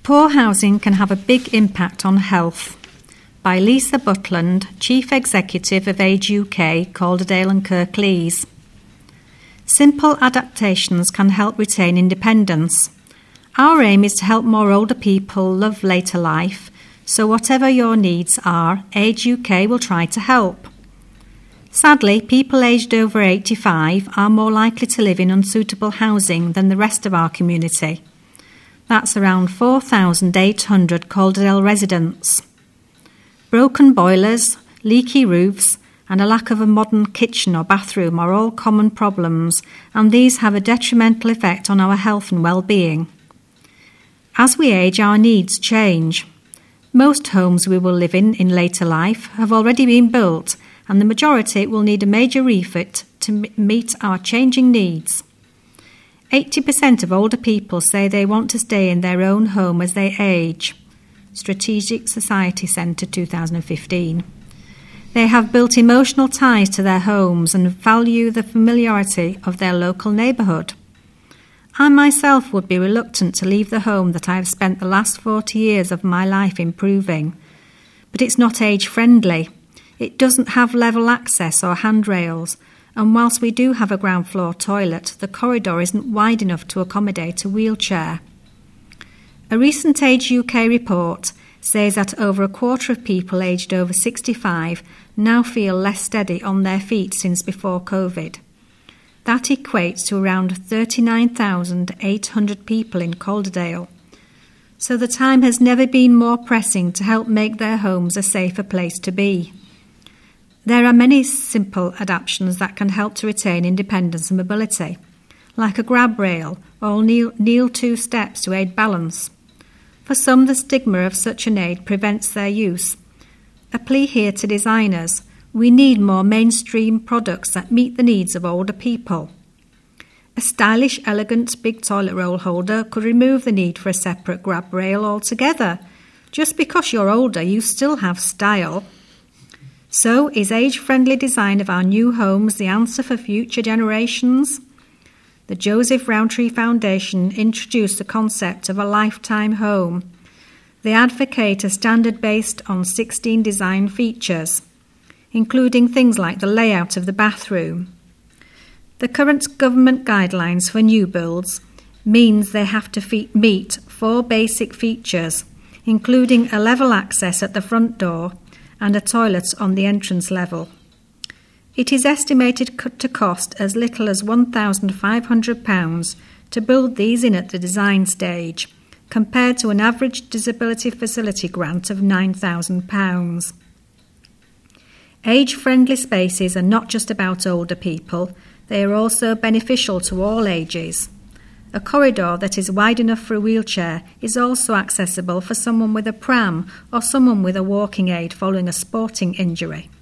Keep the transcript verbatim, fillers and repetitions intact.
Poor housing can have a big impact on health. By Lisa Butland, Chief Executive of Age U K, Calderdale and Kirklees. Simple adaptations can help retain independence. Our aim is to help more older people love later life, so whatever your needs are, Age U K will try to help. Sadly, people aged over eighty-five are more likely to live in unsuitable housing than the rest of our community. That's around four thousand eight hundred Calderdale residents. Broken boilers, leaky roofs, and a lack of a modern kitchen or bathroom are all common problems, and these have a detrimental effect on our health and well-being. As we age, our needs change. Most homes we will live in in later life have already been built, and the majority will need a major refit to m- meet our changing needs. eighty percent of older people say they want to stay in their own home as they age. Strategic Society Centre two thousand fifteen. They have built emotional ties to their homes and value the familiarity of their local neighbourhood. I myself would be reluctant to leave the home that I have spent the last forty years of my life improving. But it's not age-friendly. It doesn't have level access or handrails, and whilst we do have a ground floor toilet, the corridor isn't wide enough to accommodate a wheelchair. A recent Age U K report says that over a quarter of people aged over sixty-five now feel less steady on their feet since before COVID. That equates to around thirty-nine thousand eight hundred people in Calderdale. So the time has never been more pressing to help make their homes a safer place to be. There are many simple adaptations that can help to retain independence and mobility, like a grab rail or kneel, kneel two steps to aid balance. For some, the stigma of such an aid prevents their use. A plea here to designers: we need more mainstream products that meet the needs of older people. A stylish, elegant big toilet roll holder could remove the need for a separate grab rail altogether. Just because you're older, you still have style. So, is age-friendly design of our new homes the answer for future generations? The Joseph Rowntree Foundation introduced the concept of a lifetime home. They advocate a standard based on sixteen design features, including things like the layout of the bathroom. The current government guidelines for new builds means they have to fe- meet four basic features, including a level access at the front door and a toilet on the entrance level. It is estimated to cost as little as one thousand five hundred pounds to build these in at the design stage, compared to an average disability facility grant of nine thousand pounds. Age-friendly spaces are not just about older people, they are also beneficial to all ages. A corridor that is wide enough for a wheelchair is also accessible for someone with a pram or someone with a walking aid following a sporting injury.